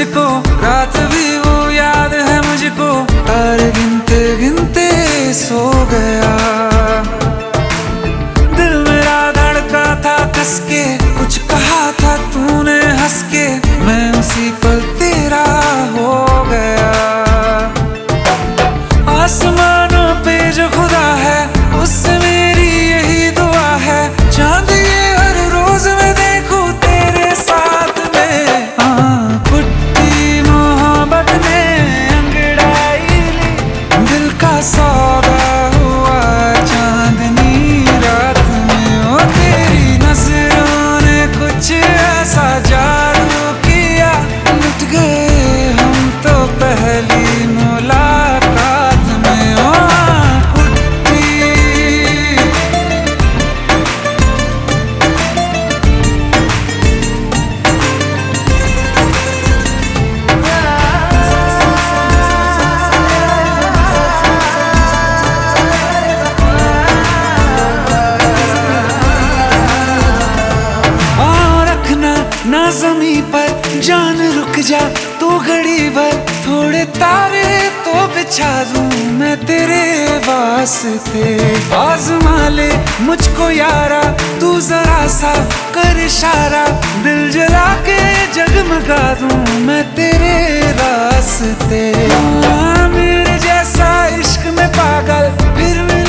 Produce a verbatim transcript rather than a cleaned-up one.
तुझको, रात भी वो याद है मुझको, तारे गिनते गिनते सो गया। दिल मेरा धड़का था कस के, कुछ कहा था तूने हंस के, मैं उसी पल तेरा हो गया। आसमानों पे जो खुदा है उससे मेरी यही दुआ है, चांद ये हर रोज मैं देखूं तेरे साथ में। हाँ, कुट्टी मोहब्बत ने अंगड़ाई ली, दिल का सौदा हुआ चांदनी रात में। ओ तेरी नजरों ने कुछ ऐसा जादू किया, लुट गए हम तो पहली मुलाकात में। ओ ना ज़मीं पर जान रुक जा तू घड़ी भर, थोड़े तारे तो बिछा दूं मैं तेरे वास्ते। आज़मा ले मुझको यारा तू जरा सा कर इशारा, दिल जला के जगमगा दूं मैं तेरे रास्ते। मेरे जैसा इश्क में पागल फिर